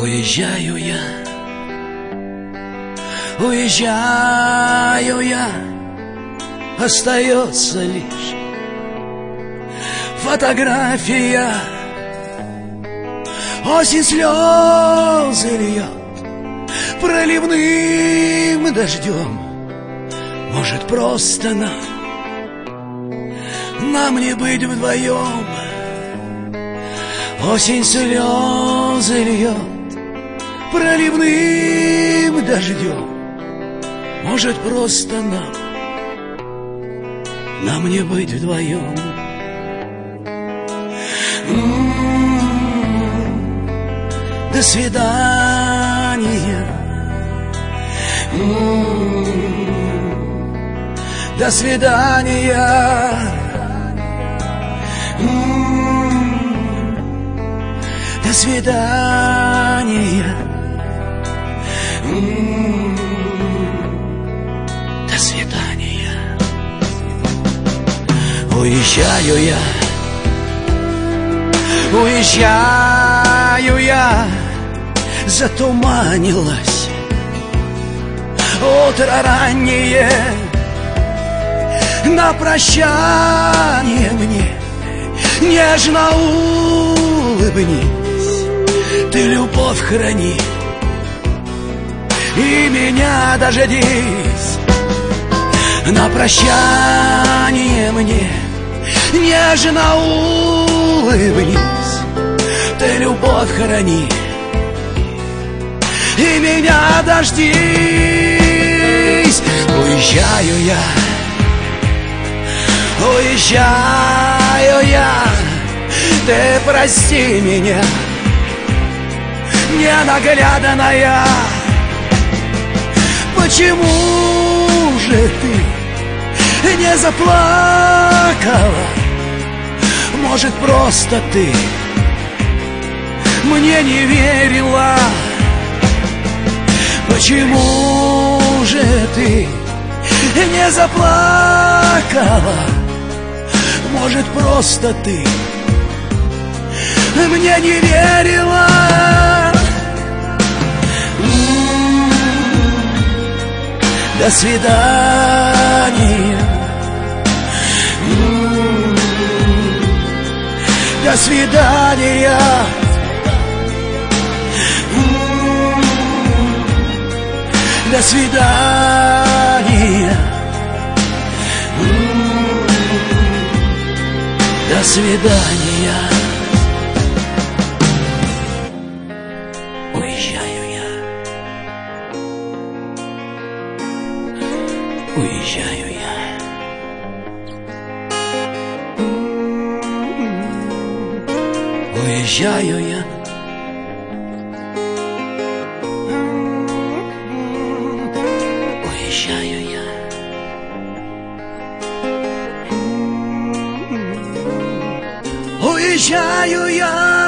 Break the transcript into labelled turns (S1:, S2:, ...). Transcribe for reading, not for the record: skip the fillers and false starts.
S1: Уезжаю я, остается лишь фотография. Осень слезы льет проливным дождем. Может, просто нам не быть вдвоем. Осень слезы льет проливным дождем. Может, просто нам не быть вдвоем. До свидания. До свидания. До свидания. До свидания. Уезжаю я, затуманилось утро раннее. На прощание мне нежно улыбнись, ты любовь храни и меня дождись. На прощание мне нежно улыбнись, ты любовь храни и меня дождись. Уезжаю я, ты прости меня, ненаглядная. Почему же ты не заплакала? Может, просто ты мне не верила? Почему же ты не заплакала? Может, просто ты мне не верила? До свидания. До свидания. До свидания. До свидания. Уезжаю я. Уезжаю я. Уезжаю я. Уезжаю я. Уезжаю я.